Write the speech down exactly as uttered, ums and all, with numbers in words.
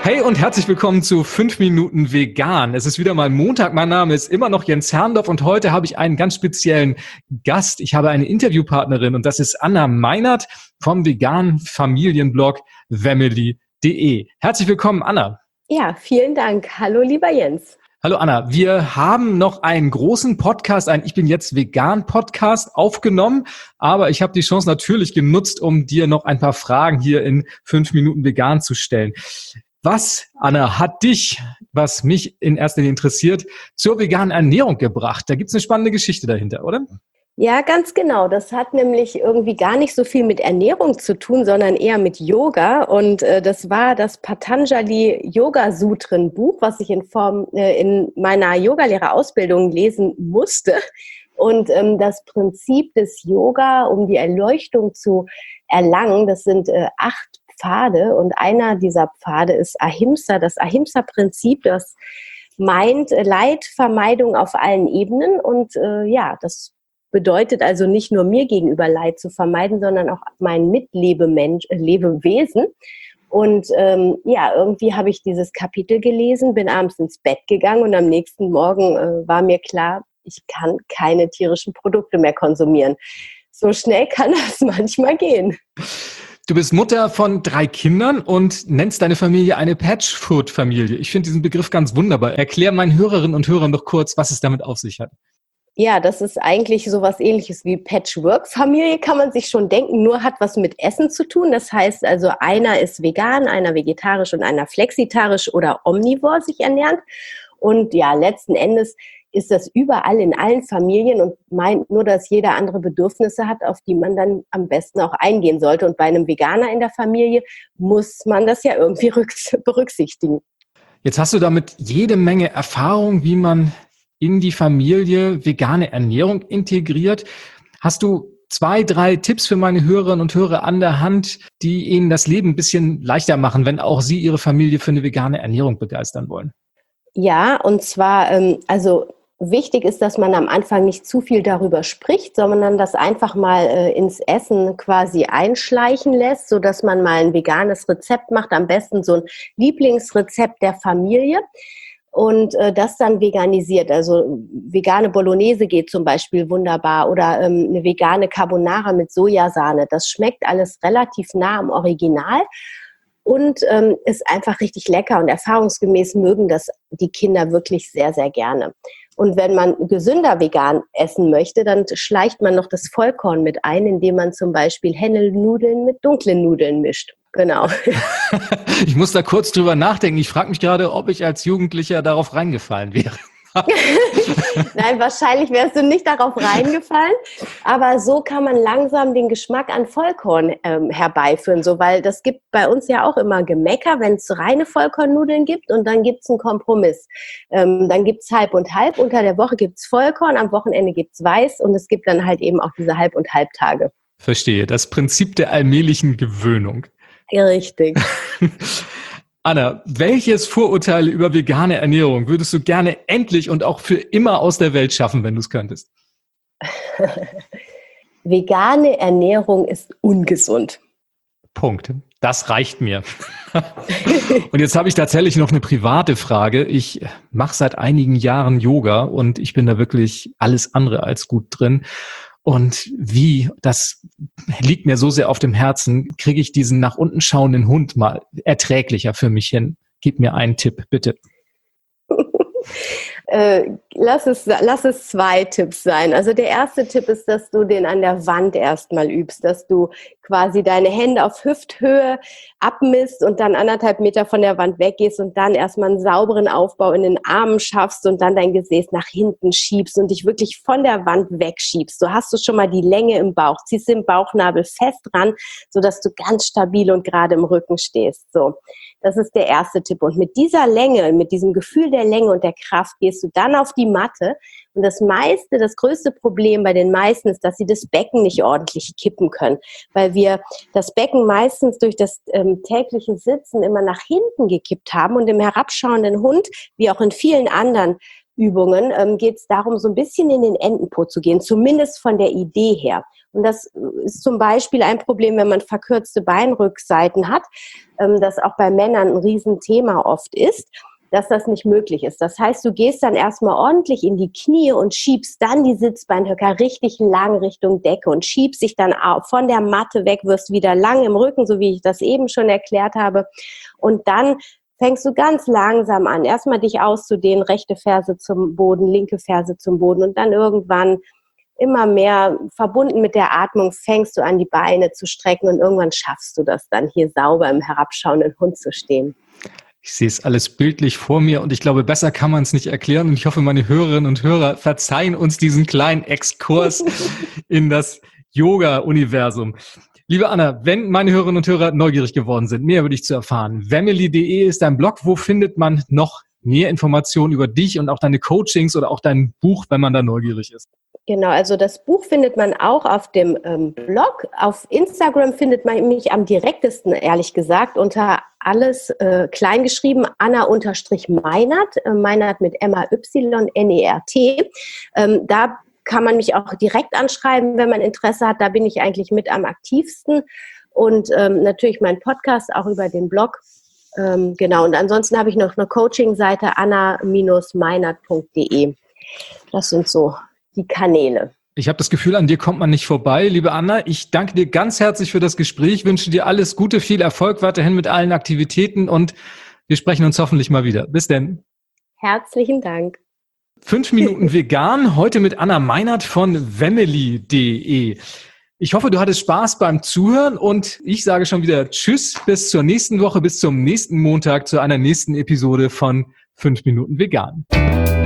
Hey und herzlich willkommen zu fünf Minuten Vegan. Es ist wieder mal Montag. Mein Name ist immer noch Jens Herrndorf und heute habe ich einen ganz speziellen Gast. Ich habe eine Interviewpartnerin und das ist Anna Meinert vom veganen Familienblog Family punkt de. Herzlich willkommen, Anna. Ja, vielen Dank. Hallo, lieber Jens. Hallo Anna, wir haben noch einen großen Podcast, einen Ich bin jetzt vegan Podcast aufgenommen, aber ich habe die Chance natürlich genutzt, um dir noch ein paar Fragen hier in fünf Minuten vegan zu stellen. Was, Anna, hat dich, was mich in erster Linie interessiert, zur veganen Ernährung gebracht? Da gibt es eine spannende Geschichte dahinter, oder? Ja, ganz genau. Das hat nämlich irgendwie gar nicht so viel mit Ernährung zu tun, sondern eher mit Yoga. Und äh, das war das Patanjali Yoga Sutren Buch, was ich in Form äh, in meiner Yogalehrerausbildung lesen musste. Und ähm, das Prinzip des Yoga, um die Erleuchtung zu erlangen, das sind äh, acht Pfade. Und einer dieser Pfade ist Ahimsa, das Ahimsa-Prinzip, das meint äh, Leidvermeidung auf allen Ebenen. Und äh, ja, das bedeutet also nicht nur mir gegenüber Leid zu vermeiden, sondern auch mein Mitlebemensch, äh, Lebewesen. Und ähm, ja, irgendwie habe ich dieses Kapitel gelesen, bin abends ins Bett gegangen und am nächsten Morgen äh, war mir klar, ich kann keine tierischen Produkte mehr konsumieren. So schnell kann das manchmal gehen. Du bist Mutter von drei Kindern und nennst deine Familie eine Patchfood-Familie. Ich finde diesen Begriff ganz wunderbar. Erklär meinen Hörerinnen und Hörern doch kurz, was es damit auf sich hat. Ja, das ist eigentlich sowas Ähnliches wie Patchwork-Familie, kann man sich schon denken, nur hat was mit Essen zu tun. Das heißt also, einer ist vegan, einer vegetarisch und einer flexitarisch oder omnivor sich ernährt. Und ja, letzten Endes ist das überall in allen Familien und meint nur, dass jeder andere Bedürfnisse hat, auf die man dann am besten auch eingehen sollte. Und bei einem Veganer in der Familie muss man das ja irgendwie berücksichtigen. Jetzt hast du damit jede Menge Erfahrung, wie man in die Familie vegane Ernährung integriert. Hast du zwei, drei Tipps für meine Hörerinnen und Hörer an der Hand, die ihnen das Leben ein bisschen leichter machen, wenn auch sie ihre Familie für eine vegane Ernährung begeistern wollen? Ja, und zwar, ähm, also wichtig ist, dass man am Anfang nicht zu viel darüber spricht, sondern das einfach mal äh, ins Essen quasi einschleichen lässt, sodass man mal ein veganes Rezept macht, am besten so ein Lieblingsrezept der Familie. Und äh, das dann veganisiert. Also vegane Bolognese geht zum Beispiel wunderbar oder ähm, eine vegane Carbonara mit Sojasahne. Das schmeckt alles relativ nah am Original und ähm, ist einfach richtig lecker. Und erfahrungsgemäß mögen das die Kinder wirklich sehr, sehr gerne. Und wenn man gesünder vegan essen möchte, dann schleicht man noch das Vollkorn mit ein, indem man zum Beispiel Hennelnudeln mit dunklen Nudeln mischt. Genau. Ich muss da kurz drüber nachdenken. Ich frage mich gerade, ob ich als Jugendlicher darauf reingefallen wäre. Nein, wahrscheinlich wärst du nicht darauf reingefallen, aber so kann man langsam den Geschmack an Vollkorn ähm, herbeiführen, so, weil das gibt bei uns ja auch immer Gemecker, wenn es reine Vollkornnudeln gibt und dann gibt es einen Kompromiss. Ähm, dann gibt es halb und halb, unter der Woche gibt es Vollkorn, am Wochenende gibt es Weiß und es gibt dann halt eben auch diese Halb- und Halbtage. Verstehe, das Prinzip der allmählichen Gewöhnung. Ja, richtig. Anna, welches Vorurteil über vegane Ernährung würdest du gerne endlich und auch für immer aus der Welt schaffen, wenn du es könntest? Vegane Ernährung ist ungesund. Punkt. Das reicht mir. Und jetzt habe ich tatsächlich noch eine private Frage. Ich mache seit einigen Jahren Yoga und ich bin da wirklich alles andere als gut drin. Und wie, das liegt mir so sehr auf dem Herzen, kriege ich diesen nach unten schauenden Hund mal erträglicher für mich hin? Gib mir einen Tipp, bitte. Äh, lass es, lass es zwei Tipps sein. Also der erste Tipp ist, dass du den an der Wand erstmal übst, dass du quasi deine Hände auf Hüfthöhe abmisst und dann anderthalb Meter von der Wand weggehst und dann erstmal einen sauberen Aufbau in den Armen schaffst und dann dein Gesäß nach hinten schiebst und dich wirklich von der Wand wegschiebst. So hast du schon mal die Länge im Bauch, ziehst den Bauchnabel fest ran, sodass du ganz stabil und gerade im Rücken stehst. So. Das ist der erste Tipp. Und mit dieser Länge, mit diesem Gefühl der Länge und der Kraft gehst du dann auf die Matte. Und das meiste, das größte Problem bei den meisten ist, dass sie das Becken nicht ordentlich kippen können, weil wir das Becken meistens durch das ähm, tägliche Sitzen immer nach hinten gekippt haben und im herabschauenden Hund, wie auch in vielen anderen Übungen ähm, geht es darum, so ein bisschen in den Entenpo zu gehen, zumindest von der Idee her. Und das ist zum Beispiel ein Problem, wenn man verkürzte Beinrückseiten hat, ähm, das auch bei Männern ein Riesenthema oft ist, dass das nicht möglich ist. Das heißt, du gehst dann erstmal ordentlich in die Knie und schiebst dann die Sitzbeinhöcker richtig lang Richtung Decke und schiebst dich dann auch von der Matte weg, wirst wieder lang im Rücken, so wie ich das eben schon erklärt habe. Und dann fängst du ganz langsam an, erstmal dich auszudehnen, rechte Ferse zum Boden, linke Ferse zum Boden und dann irgendwann immer mehr verbunden mit der Atmung fängst du an, die Beine zu strecken und irgendwann schaffst du das dann, hier sauber im herabschauenden Hund zu stehen. Ich sehe es alles bildlich vor mir und ich glaube, besser kann man es nicht erklären und ich hoffe, meine Hörerinnen und Hörer verzeihen uns diesen kleinen Exkurs in das Yoga-Universum. Liebe Anna, wenn meine Hörerinnen und Hörer neugierig geworden sind, mehr über dich zu erfahren, Vemily punkt de ist dein Blog. Wo findet man noch mehr Informationen über dich und auch deine Coachings oder auch dein Buch, wenn man da neugierig ist? Genau, also das Buch findet man auch auf dem ähm, Blog. Auf Instagram findet man mich am direktesten, ehrlich gesagt, unter alles äh, kleingeschrieben, Anna-Meinert, äh, Meinert mit M A Y N E R T. Ähm, da kann man mich auch direkt anschreiben, wenn man Interesse hat. Da bin ich eigentlich mit am aktivsten. Und ähm, natürlich mein Podcast auch über den Blog. Ähm, genau, und ansonsten habe ich noch eine Coaching-Seite, Anna Meinert punkt de. Das sind so die Kanäle. Ich habe das Gefühl, an dir kommt man nicht vorbei. Liebe Anna, ich danke dir ganz herzlich für das Gespräch, wünsche dir alles Gute, viel Erfolg weiterhin mit allen Aktivitäten und wir sprechen uns hoffentlich mal wieder. Bis denn. Herzlichen Dank. Fünf Minuten vegan, heute mit Anna Meinert von Vemily punkt de. Ich hoffe, du hattest Spaß beim Zuhören und ich sage schon wieder Tschüss, bis zur nächsten Woche, bis zum nächsten Montag, zu einer nächsten Episode von Fünf Minuten vegan.